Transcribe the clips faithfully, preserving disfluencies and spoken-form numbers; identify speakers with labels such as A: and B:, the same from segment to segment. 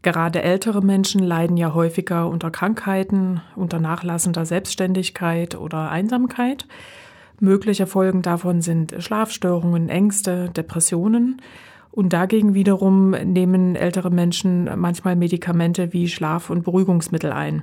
A: Gerade ältere Menschen leiden ja häufiger unter Krankheiten, unter nachlassender Selbstständigkeit oder Einsamkeit. Mögliche Folgen davon sind Schlafstörungen, Ängste, Depressionen. Und dagegen wiederum nehmen ältere Menschen manchmal Medikamente wie Schlaf- und Beruhigungsmittel ein.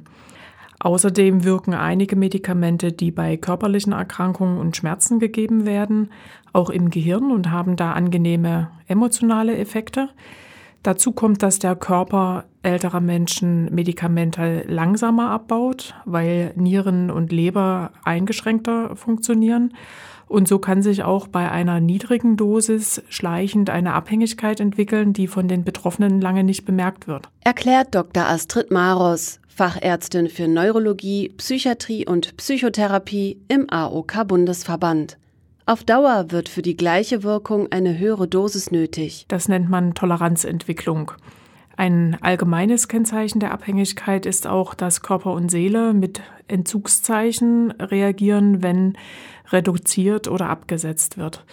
A: Außerdem wirken einige Medikamente, die bei körperlichen Erkrankungen und Schmerzen gegeben werden, auch im Gehirn und haben da angenehme emotionale Effekte. Dazu kommt, dass der Körper älterer Menschen Medikamente langsamer abbaut, weil Nieren und Leber eingeschränkter funktionieren. Und so kann sich auch bei einer niedrigen Dosis schleichend eine Abhängigkeit entwickeln, die von den Betroffenen lange nicht bemerkt wird.
B: Erklärt Doktor Astrid Maros, Fachärztin für Neurologie, Psychiatrie und Psychotherapie im A O K-Bundesverband. Auf Dauer wird für die gleiche Wirkung eine höhere Dosis nötig.
A: Das nennt man Toleranzentwicklung. Ein allgemeines Kennzeichen der Abhängigkeit ist auch, dass Körper und Seele mit Entzugszeichen reagieren, wenn reduziert oder abgesetzt wird.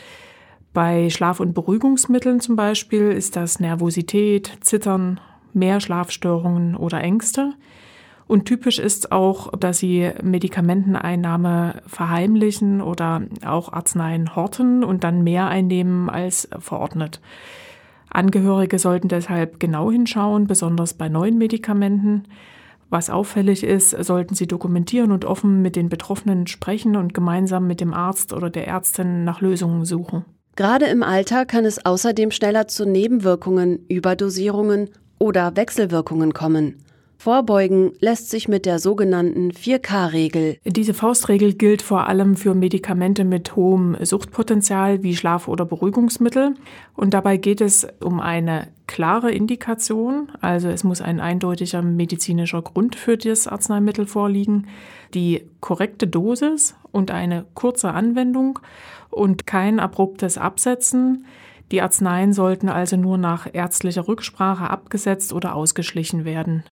A: Bei Schlaf- und Beruhigungsmitteln zum Beispiel ist das Nervosität, Zittern, mehr Schlafstörungen oder Ängste. Und typisch ist auch, dass sie Medikamenteneinnahme verheimlichen oder auch Arzneien horten und dann mehr einnehmen als verordnet. Angehörige sollten deshalb genau hinschauen, besonders bei neuen Medikamenten. Was auffällig ist, sollten sie dokumentieren und offen mit den Betroffenen sprechen und gemeinsam mit dem Arzt oder der Ärztin nach Lösungen suchen.
B: Gerade im Alter kann es außerdem schneller zu Nebenwirkungen, Überdosierungen oder Wechselwirkungen kommen. Vorbeugen lässt sich mit der sogenannten vier K Regel.
A: Diese Faustregel gilt vor allem für Medikamente mit hohem Suchtpotenzial wie Schlaf- oder Beruhigungsmittel. Und dabei geht es um eine klare Indikation, also es muss ein eindeutiger medizinischer Grund für das Arzneimittel vorliegen, die korrekte Dosis und eine kurze Anwendung und kein abruptes Absetzen. Die Arzneien sollten also nur nach ärztlicher Rücksprache abgesetzt oder ausgeschlichen werden.